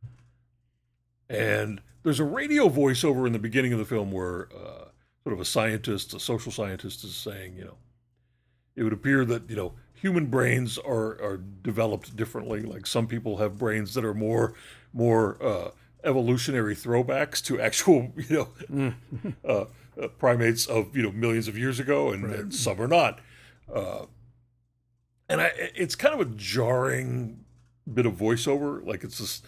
And there's a radio voiceover in the beginning of the film where uh, sort of a scientist, a social scientist, is saying, you know, it would appear that, you know, human brains are, are developed differently. Like some people have brains that are more more uh, evolutionary throwbacks to actual, you know, Mm. uh, uh, primates of, you know, millions of years ago, and, Right. and some are not. Uh, and I, it's kind of a jarring bit of voiceover. Like it's this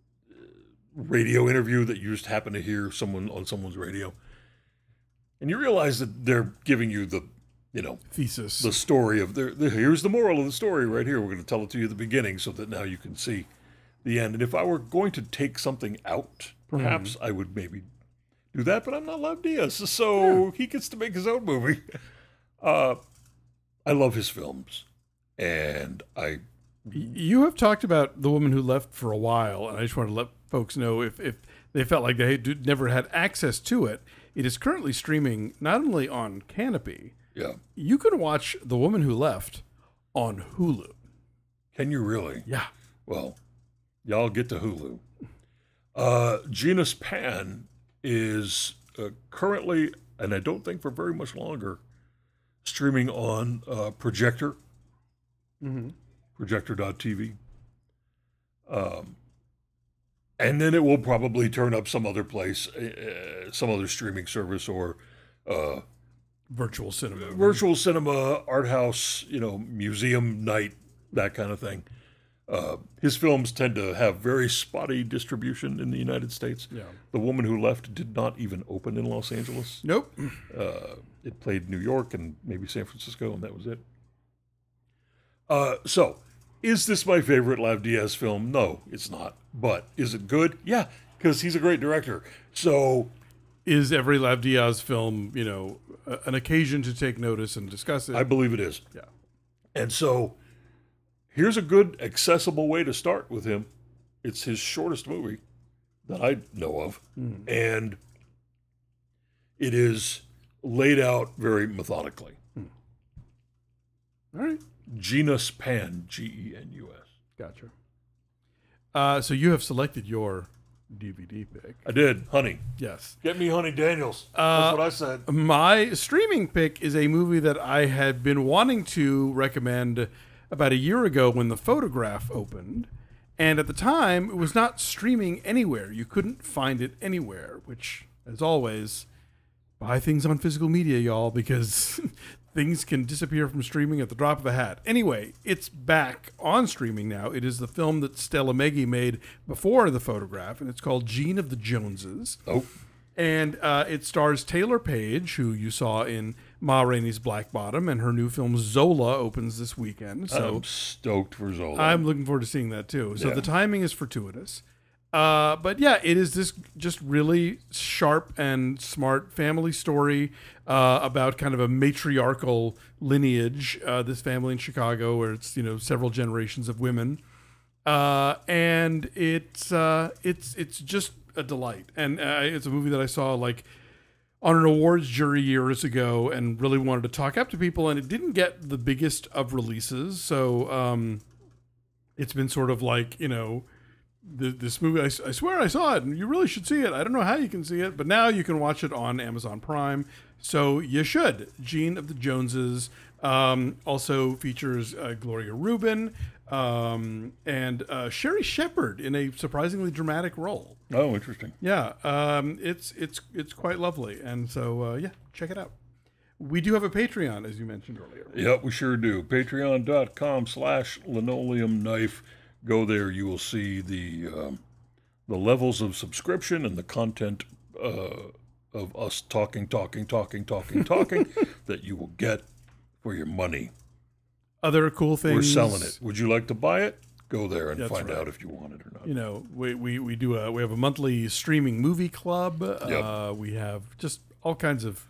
radio interview that you just happen to hear someone on someone's radio. And you realize that they're giving you the, you know, Thesis. the story of the, the here's the moral of the story right here. We're going to tell it to you at the beginning so that now you can see the end. And if I were going to take something out, perhaps I would maybe do that, but I'm not Lav Diaz, so he gets to make his own movie. Uh, I love his films, and I Y- You have talked about The Woman Who Left for a while, and I just want to let folks know if, if they felt like they had never had access to it. It is currently streaming not only on Canopy, yeah. you can watch The Woman Who Left on Hulu. Can you really? Yeah. Well, y'all get to Hulu. Uh, Genus Pan is uh, currently, and I don't think for very much longer, streaming on uh, Projector, Mm-hmm. projector dot t v. Um, and then it will probably turn up some other place, uh, some other streaming service, or uh, Virtual cinema. virtual cinema, art house, you know, museum night, that kind of thing. Uh, his films tend to have very spotty distribution in the United States. Yeah. The Woman Who Left did not even open in Los Angeles. Nope. Uh, it played New York and maybe San Francisco, and that was it. Uh, so, is this my favorite Lav Diaz film? No, it's not. But is it good? Yeah, because he's a great director. So, Is every Lav Diaz film, you know, a- an occasion to take notice and discuss it? I believe it is. yeah. And so, here's a good, accessible way to start with him. It's his shortest movie that I know of. Mm. And it is laid out very methodically. All right. Genus Pan, G E N U S. Gotcha. Uh, so you have selected your D V D pick. I did. Honey. Yes. Get me Honey Daniels. Uh, That's what I said. My streaming pick is a movie that I had been wanting to recommend about a year ago when The Photograph opened. And at the time, it was not streaming anywhere. You couldn't find it anywhere, which, as always, buy things on physical media, y'all, because things can disappear from streaming at the drop of a hat. Anyway, it's back on streaming now. It is the film that Stella Meggy made before The Photograph, and it's called Gene of the Joneses. Oh, And uh, it stars Taylor Page, who you saw in Ma Rainey's Black Bottom, and her new film Zola opens this weekend. So I'm stoked for Zola. I'm looking forward to seeing that too. So Yeah. the timing is fortuitous. Uh, but yeah, it is this just really sharp and smart family story uh, about kind of a matriarchal lineage. Uh, this family in Chicago, where it's you know several generations of women, uh, and it's uh, it's it's just a delight. And uh, it's a movie that I saw like on an awards jury years ago, and really wanted to talk up to people. And it didn't get the biggest of releases, so um, it's been sort of like you know. The, this movie, I, I swear I saw it, and you really should see it. I don't know how you can see it, but now you can watch it on Amazon Prime, so you should. Gene of the Joneses um, also features uh, Gloria Rubin um, and uh, Sherry Shepherd in a surprisingly dramatic role. Oh, interesting. Yeah, um, it's it's it's quite lovely, and so uh, yeah, check it out. We do have a Patreon, as you mentioned earlier. Yep, we sure do. Patreon.com slash linoleum knife. Go there, you will see the um, the levels of subscription and the content uh, of us talking, talking, talking, talking, talking that you will get for your money. Other cool things. We're selling it. Would you like to buy it? Go there and That's find right. out if you want it or not. You know, we, we, we do a we have a monthly streaming movie club. Yep. Uh, we have just all kinds of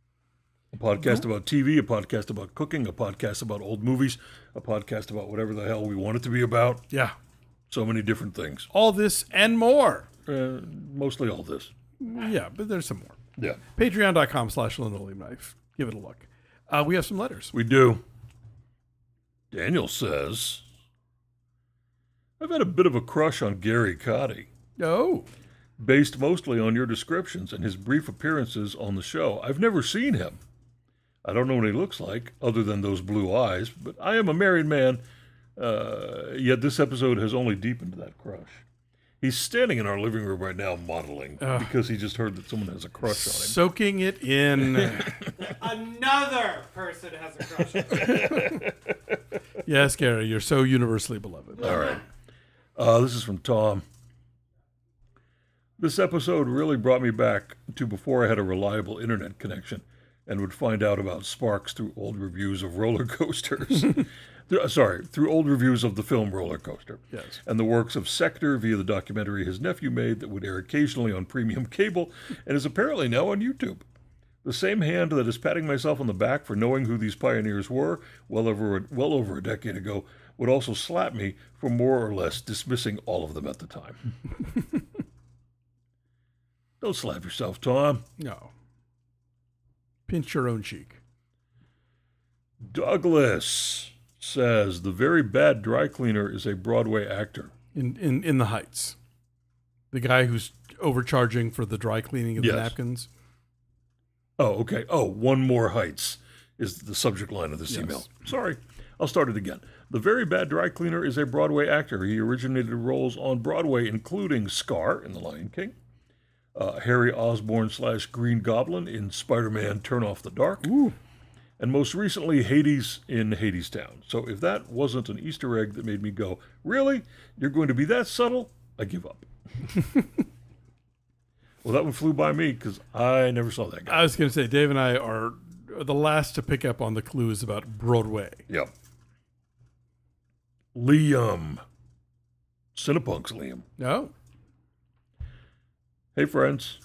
A podcast about T V, a podcast about cooking, a podcast about old movies, a podcast about whatever the hell we want it to be about. yeah, So many different things. all this and more. Uh, mostly all this. Yeah, but there's some more. Yeah. Patreon.com slash linoleum knife. Give it a look. Uh, we have some letters. We do. Daniel says, I've had a bit of a crush on Gary Cotty. Oh. Based mostly on your descriptions and his brief appearances on the show. I've never seen him. I don't know what he looks like, other than those blue eyes, but I am a married man, uh, yet this episode has only deepened that crush. He's standing in our living room right now modeling Ugh. because he just heard that someone has a crush on him. Soaking it in. Another person has a crush on him. Yes, Gary, you're so universally beloved. All right. Uh, this is from Tom. This episode really brought me back to before I had a reliable internet connection and would find out about Sparks through old reviews of roller coasters. Th- Sorry, through old reviews of the film Roller Coaster. Yes. And the works of Sector via the documentary his nephew made that would air occasionally on premium cable and is apparently now on YouTube. The same hand that is patting myself on the back for knowing who these pioneers were well over, well over a decade ago would also slap me for more or less dismissing all of them at the time. Don't slap yourself, Tom. No. Pinch your own cheek. Douglas says the very bad dry cleaner is a Broadway actor. In, in, in the Heights. The guy who's overcharging for the dry cleaning of Yes. the napkins. Oh, okay. Oh, One More Heights is the subject line of this Yes. email. Sorry. I'll start it again. The very bad dry cleaner is a Broadway actor. He originated roles on Broadway, including Scar in The Lion King, uh, Harry Osborn slash Green Goblin in Spider-Man Turn Off the Dark, Ooh. and most recently Hades in Hadestown. So if that wasn't an Easter egg that made me go, really? You're going to be that subtle? I give up. Well, that one flew by me because I never saw that guy. I was going to say, Dave and I are the last to pick up on the clues about Broadway. Yep. Liam. Cinepunk's Liam. No? Hey, friends.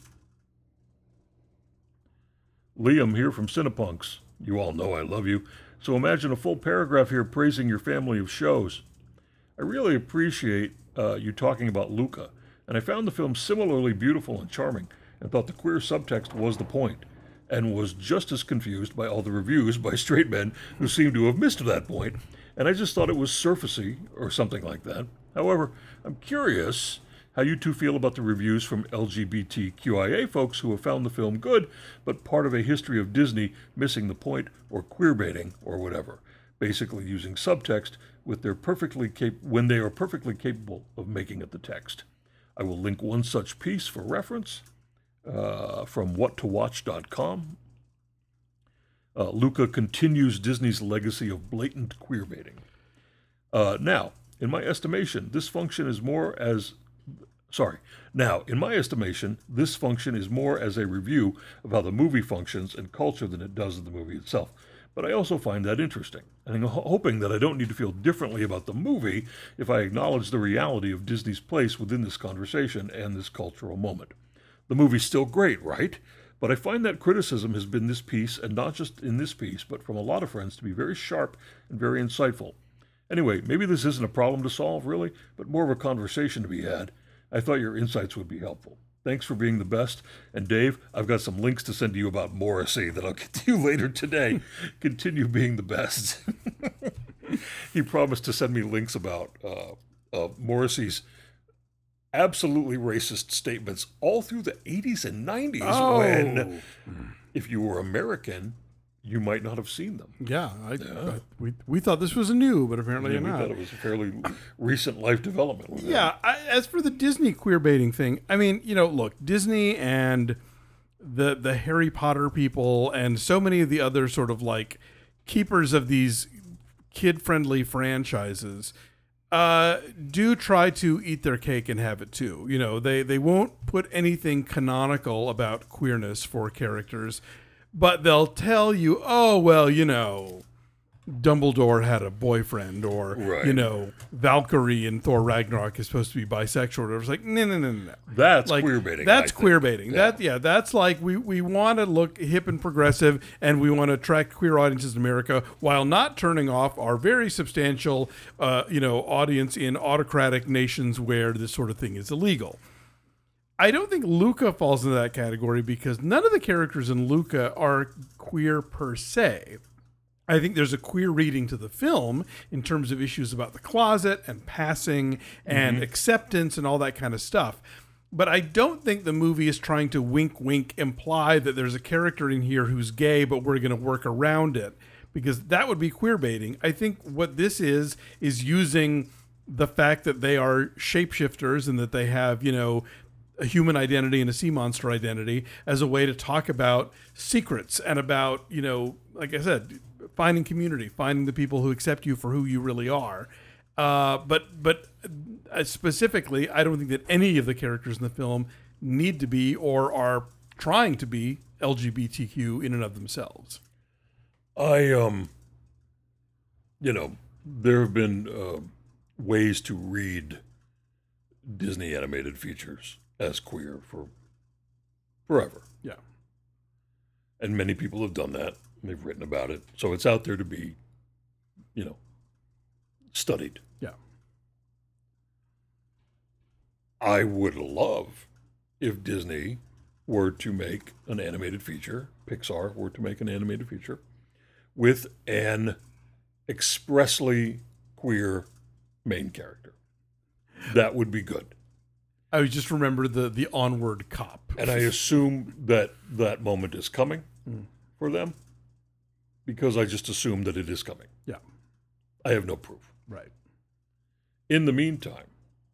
Liam here from Cinepunks. You all know I love you. So imagine a full paragraph here praising your family of shows. I really appreciate uh, you talking about Luca, and I found the film similarly beautiful and charming, and thought the queer subtext was the point, and was just as confused by all the reviews by straight men who seem to have missed that point, and I just thought it was surfacey or something like that. However, I'm curious how you two feel about the reviews from L G B T Q I A folks who have found the film good, but part of a history of Disney missing the point or queerbaiting or whatever, basically using subtext with their perfectly cap- when they are perfectly capable of making it the text. I will link one such piece for reference uh, from what to watch dot com. Uh, Luca continues Disney's legacy of blatant queerbaiting. Uh, now, in my estimation, this function is more as Sorry. Now, in my estimation, this function is more as a review of how the movie functions and culture than it does of the movie itself. But I also find that interesting, and I'm ho- hoping that I don't need to feel differently about the movie if I acknowledge the reality of Disney's place within this conversation and this cultural moment. The movie's still great, right? But I find that criticism has been this piece, and not just in this piece, but from a lot of friends, to be very sharp and very insightful. Anyway, maybe this isn't a problem to solve, really, but more of a conversation to be had. I thought your insights would be helpful. Thanks for being the best. And Dave, I've got some links to send to you about Morrissey that I'll get to you later today. Continue being the best. He promised to send me links about uh, uh, Morrissey's absolutely racist statements all through the eighties and nineties Oh. when, if you were American, you might not have seen them. Yeah, I, I, we we thought this was new, but apparently Yeah, we not. thought it was a fairly recent life development. with that. Yeah, I, as for the Disney queer baiting thing, I mean, you know, look, Disney and the the Harry Potter people and so many of the other sort of like keepers of these kid-friendly franchises uh, do try to eat their cake and have it too. You know, they they won't put anything canonical about queerness for characters, but they'll tell you, oh, well, you know, Dumbledore had a boyfriend, or, Right. you know, Valkyrie in Thor Ragnarok is supposed to be bisexual. Or it's like, no, no, no, no, no. That's Like, queer baiting. That's I think. queer baiting. Yeah. That, yeah, that's like we, we want to look hip and progressive, and we want to attract queer audiences in America while not turning off our very substantial, uh, you know, audience in autocratic nations where this sort of thing is illegal. I don't think Luca falls into that category because none of the characters in Luca are queer per se. I think there's a queer reading to the film in terms of issues about the closet and passing and Mm-hmm. acceptance and all that kind of stuff. But I don't think the movie is trying to wink, wink, imply that there's a character in here who's gay, but we're going to work around it, because that would be queer baiting. I think what this is, is using the fact that they are shapeshifters and that they have, you know, a human identity and a sea monster identity as a way to talk about secrets and about, you know, like I said, finding community, finding the people who accept you for who you really are. Uh, but but uh, specifically, I don't think that any of the characters in the film need to be or are trying to be L G B T Q in and of themselves. I, um, you know, there have been uh, ways to read Disney animated features as queer for forever. Yeah. And many people have done that. And they've written about it. So it's out there to be, you know, studied. Yeah. I would love if Disney were to make an animated feature, Pixar were to make an animated feature with an expressly queer main character. That would be good. I just remember the the Onward cop. And I assume that that moment is coming Mm. for them because I just assume that it is coming. Yeah. I have no proof. Right. In the meantime,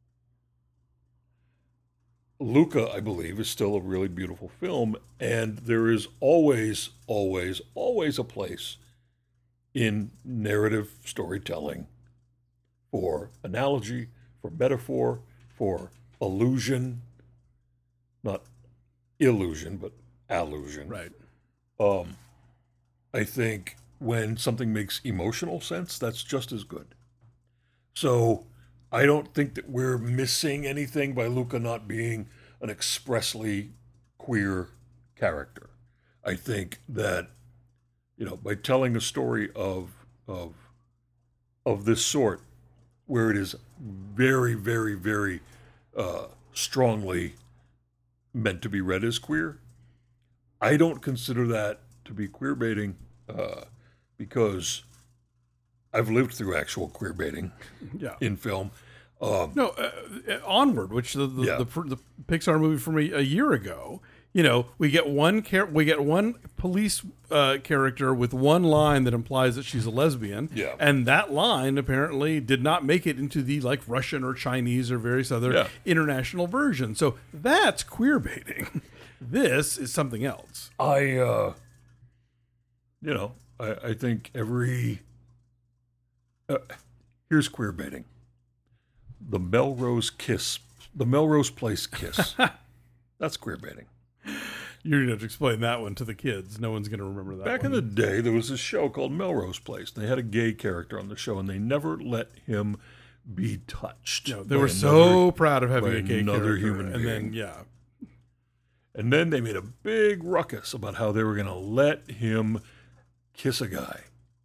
Luca, I believe, is still a really beautiful film, and there is always, always, always a place in narrative storytelling for analogy, for metaphor, for allusion, not illusion, but allusion. Right. Um, I think when something makes emotional sense, that's just as good. So I don't think that we're missing anything by Luca not being an expressly queer character. I think that, you know, by telling a story of of of this sort, where it is very, very, very uh, strongly meant to be read as queer, I don't consider that to be queer baiting uh, because I've lived through actual queer baiting Yeah. in film. Um, No, uh, uh, Onward, which the the, Yeah. the the Pixar movie from a, a year ago. You know, we get one char- we get one police uh, character with one line that implies that she's a lesbian. Yeah. And that line apparently did not make it into the like Russian or Chinese or various other Yeah. international versions. So that's queer baiting. This is something else. I, uh, you know, I, I think every uh, here's queer baiting. The Melrose kiss, the Melrose Place kiss. That's queer baiting. You're gonna have to explain that one to the kids. No one's gonna remember that. Back one. in the day, there was a show called Melrose Place. They had a gay character on the show, and they never let him be touched. No, they by were another- so proud of having by a gay another character, human and then being. yeah, And then they made a big ruckus about how they were going to let him kiss a guy.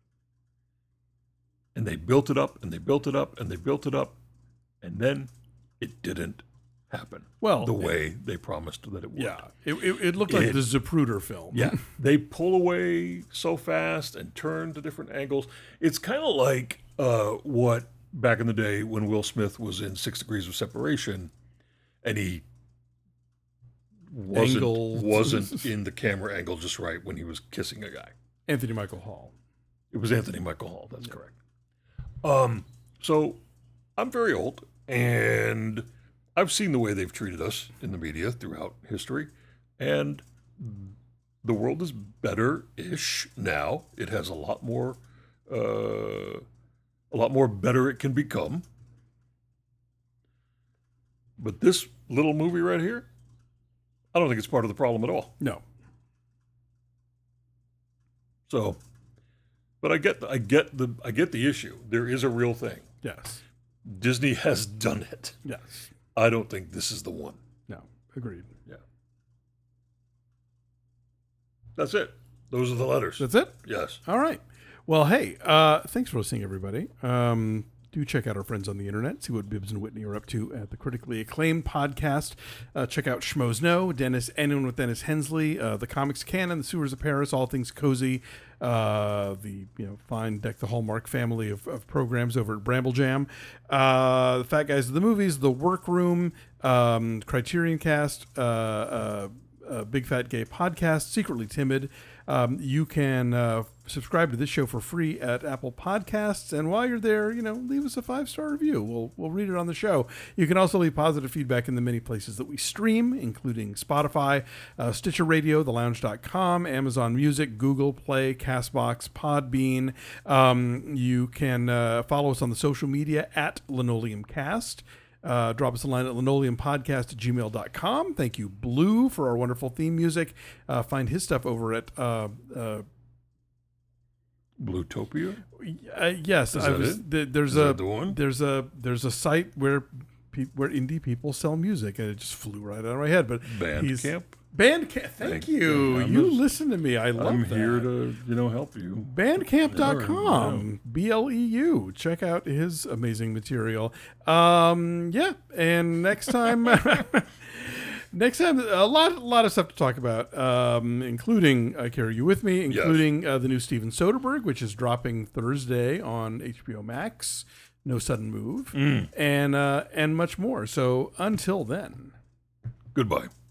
And they built it up, and they built it up, and they built it up, and then it didn't happen. Well, the way they promised that it would. yeah, it, it, it looked like It- the Zapruder film. Yeah, they pull away so fast and turn to different angles. It's kind of like uh, what back in the day when Will Smith was in Six Degrees of Separation, and he wasn't Angles. wasn't in the camera angle just right when he was kissing a guy. Anthony Michael Hall. It was Anthony Michael Hall. That's correct. Um, so I'm very old, and I've seen the way they've treated us in the media throughout history, and the world is better-ish now. It has a lot more, uh, a lot more better it can become. But this little movie right here, I don't think it's part of the problem at all. No, So, but I get, I get the, I get the issue. There is a real thing. yes, Disney has done it. yes, I don't think this is the one. no, agreed. Yeah. That's it. Those are the letters. That's it. Yes. All right. Well, hey, uh, thanks for listening, everybody. Um, do check out our friends on the internet, see what Bibbs and Whitney are up to at the critically acclaimed podcast. Uh, check out Schmoes Know, Dennis, Anyone with Dennis Hensley, uh, the Comics Canon, the Sewers of Paris, All Things Cozy, uh, the you know fine Deck the Hallmark family of, of programs over at Bramble Jam, uh, the Fat Guys of the Movies, The Workroom, um, Criterion Cast, uh, uh, uh, Big Fat Gay Podcast, Secretly Timid. Um, you can uh, subscribe to this show for free at Apple Podcasts, and while you're there, you know, leave us a five-star review. We'll we'll read it on the show. You can also leave positive feedback in the many places that we stream, including Spotify, uh, Stitcher Radio, the lounge dot com, Amazon Music, Google Play, Castbox, Podbean. Um, you can uh, follow us on the social media at LinoleumCast. Uh, drop us a line at linoleumpodcast at gmail dot com. Thank you, Blue, for our wonderful theme music. Uh, find his stuff over at uh, uh, Bluetopia? uh, yes, Is I that was. it? Th- there's Is a that the one? there's a there's a site where pe- where indie people sell music, and it just flew right out of my head. But he's- Bandcamp? Bandcamp. Thank, Thank you. you. I'm You just- listen to me. I love I'm that. here to, you know, help you. bandcamp dot Yeah, com, B L E U. Check out his amazing material. Um, yeah, and next time, next time, a lot, a lot of stuff to talk about, um, including uh, Carry You With Me, including uh, the new Steven Soderbergh, which is dropping Thursday on H B O Max. No Sudden Move, Mm. and uh, and much more. So until then. Goodbye.